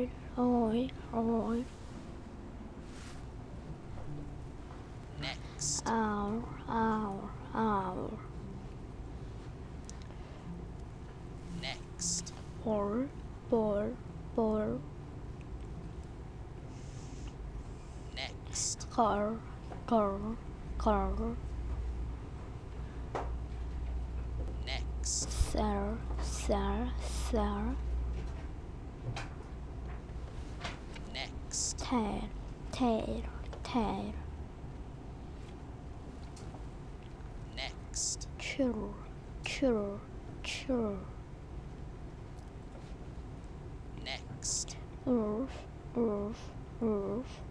oil. Next. Owl. Next. Ball. Next. Girl. Next. Sir. Next. Tail. Next. Chur. Next. Roof.